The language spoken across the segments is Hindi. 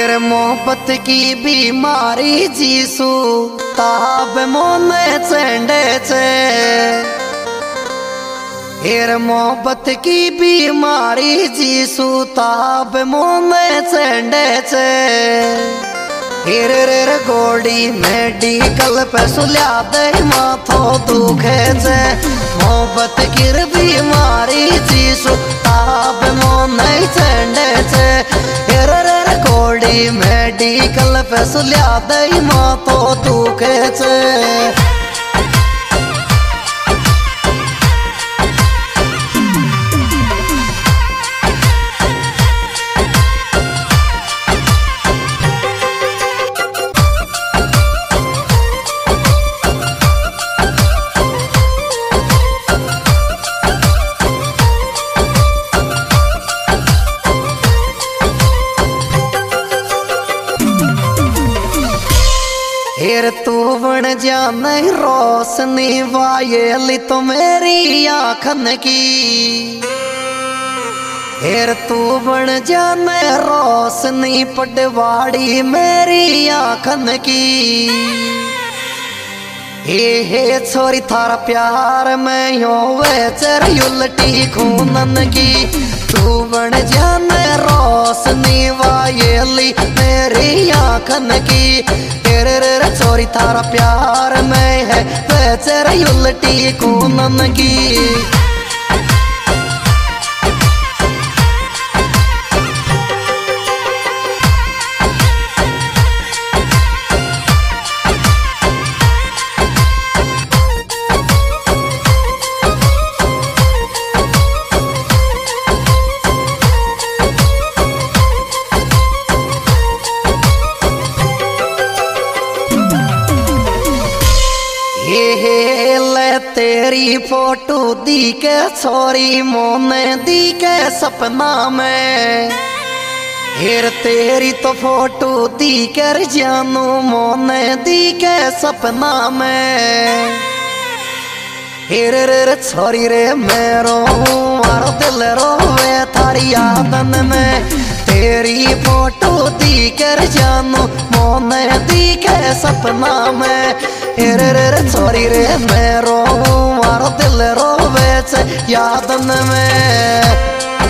हेर मोहब्बत की बीमारी जीसू ताब मोने चंडे चे। हेर मोहब्बत की बीमारी जीसू ताब मोने चंडे चे। हेर रेर गोड़ी मेडिकल पे सुल्या दे माथो दुखे चे। मोहब्बत की बीमारी जीसू ताब मोने चंडे चे। हेर रेर गोड़ी मेडिकल पे सुल्या दे माथो दुखे चे। हेर तू बन जाने रोशनी वायली तो मेरी आँखन की। हेर तू बन जाने रोशनी पटवाड़ी मेरी आँखन की। हे छोरी थारा प्यार में यो वे चर उल्टी खूनन की। तू बन जाने रोशनी वायली मेरी आँखन की। छोरी थारा प्यार में है बेचर उल्टी खूनन की। तेरी फोटो दी के छोरी मोने दी के सपना में। हेर तेरी तो फोटो दी कर जानू मोने दी के सपना में। हेर रे छोरी रे मेरो मारो दिल रोवे थारी यादन में। तेरी फोटो दी कर जानू मोने दी के सपना में। हेर रे छोरी रे मेरो मारो दिल रोवे से यादन में।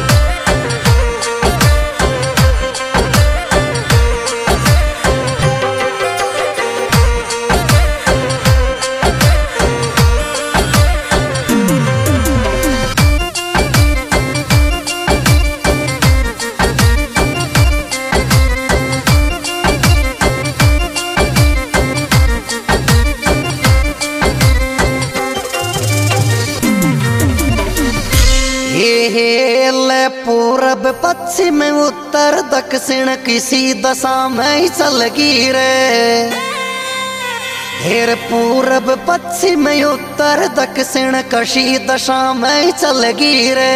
ले पूरब पश्चिम उत्तर दक्षिण किसी दशा में चल गिरे। हेर पूरब पश्चिम उत्तर दक्षिण किसी दशा में चल गिरे।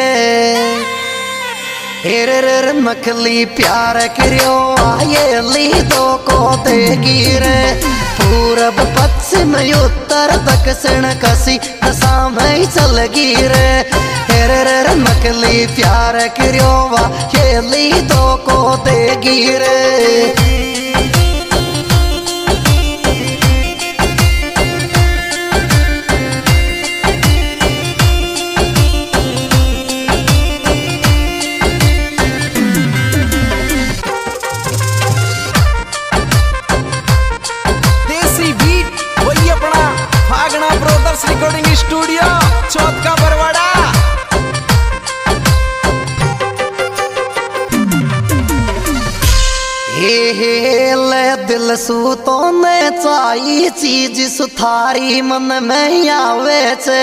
हेर रे नकली प्यार करियो आये ली दो को दे गिरे। पूरब पश्चिम उत्तर दक्षिण किसी दशा में चल गिरे। हेर रे नकली प्यार करियो वा ये ली दो को दे गिरे। देसी बीट वही अपना Fagna brothers recording studio Chauth ka Barwara. ले दिल सू तो ने चाही चीज सुथारी मन में आवे छे।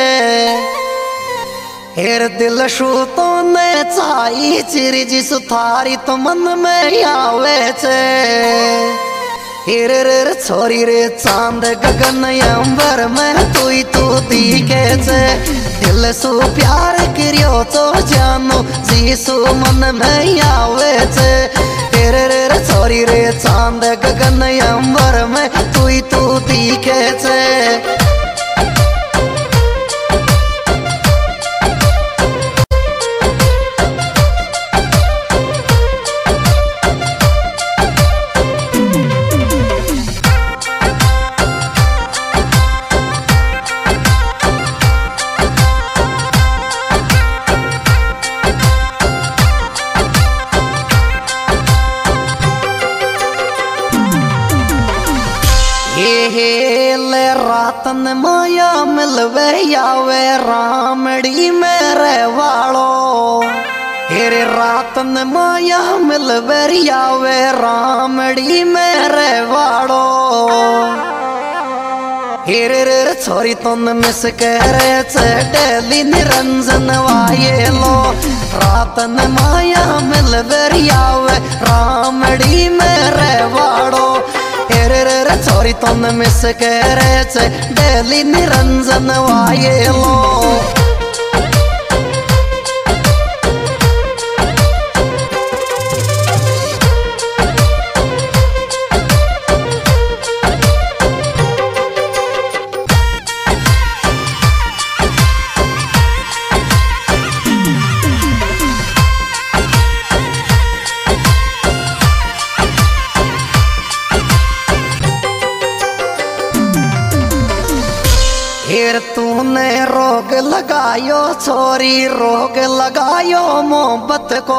हेर दिल सू तो ने चाही चीज सुथारी तो मन में आवे छे। हेर रे छोरी रे चांद गगन अंबर में तू दिखे छे। दिल सू प्यार करियो तो जानो जीसू मन में आवे छे। हेर रे छोरी रे चांद गगन अंबर में तू दिखे छे। माया मिलवे यावे रामड़ी मेरे वालो। हेरे रातन माया मिलवे यावे रामड़ी मेरे वालो। हेरे रे छोरी तुम मिस करे डेली निरंजन वायेलो। रातन माया मिलवे यावे रामड़ी मेरे वालो। हेरे रे छोरी तुम मिस करे डेली निरंजन वायेलो। हेर तूने रोग लगायो छोरी रोग लगायो मोहब्बत को।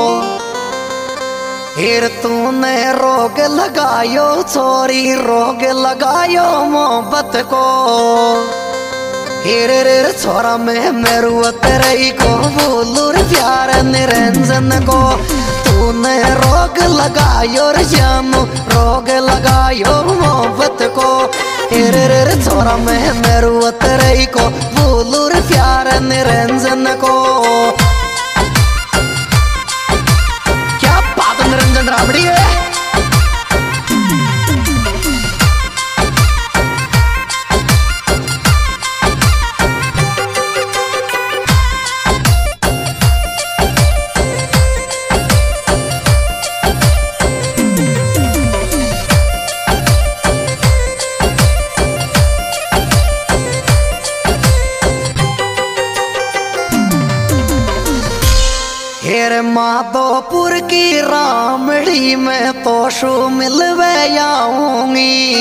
हेर तूने रोग लगायो छोरी रोग लगायो मोहब्बत को। हेर रे छोरा में मेरू तेरे को बोलू प्यार निरंजन को। तूने रोग लगायो रे जानू रोग लगायो मोहब्बत को। हेर रे छोरा में मेरू तेरे को बोलू प्यार निरंजन को। क्या बात निरंजन राबड़ी है। हेर माधोपुर की रामड़ी में तो शु मिलवे आऊंगी।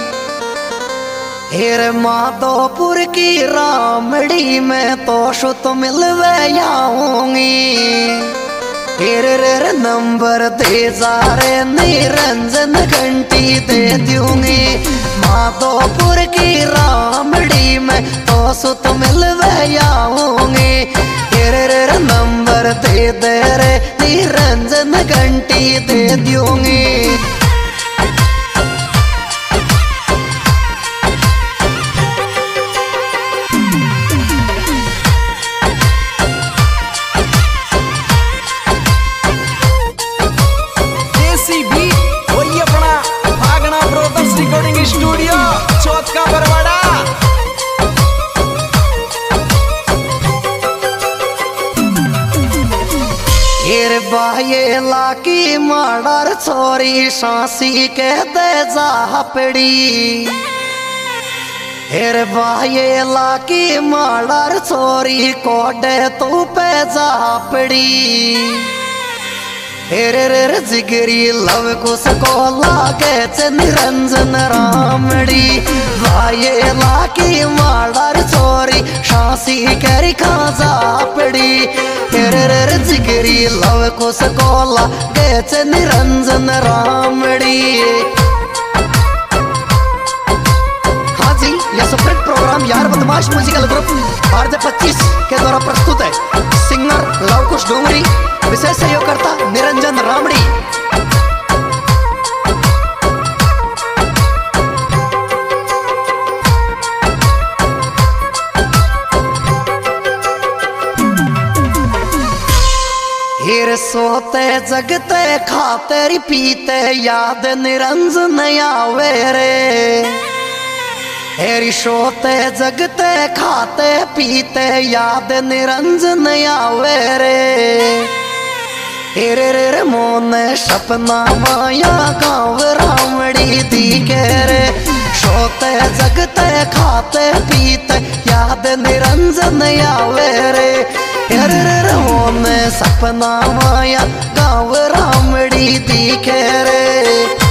हेर माधोपुर की रामड़ी में तो शु तो मिलवे आऊंगी। हेर रे नंबर दे जा रे निरंजन घंटी दे दूंगी। माधोपुर की रामड़ी में तो शु तो मिलवे आऊंगी। हेर नंबर दे दे रे निरंजन घंटी दे दूंगी। देसी भी वही अपना भागना brothers recording studio Chauth ka Barwara. हेर बायेला की माडर छोरी सांसी के दे जा पड़ी। हेर बायेला की माडर छोरी कोडे तू पे जा पड़ी। हेर रे जिगरी लव कुस को लागे च निरंजन रामड़ी। बायेला की माडर छोरी सांसी के खा जा पड़ी। हेर रे जिगरी लव कुस को लागे च निरंजन रामड़ी। हाँ जी, यह सुपरहिट प्रोग्राम यार बदमाश म्यूजिकल ग्रुप RJ25 के द्वारा प्रस्तुत है। सिंगर लवकुश डोंगरी, विशेष सहयोगकर्ता निरंजन रामड़ी। हेर सोते जगते खाते पीते याद निरंजन आवे रे। हेरी सोते जगते खाते पीते याद निरंजन आवे रे। हेरे रे मोन सपना माया गाँव रामड़ी दिखे रे। सोते जगते खाते पीते याद निरंजन आवे रे। हेरे रे मोन सपना माया गाँव रामड़ी दिखे रे।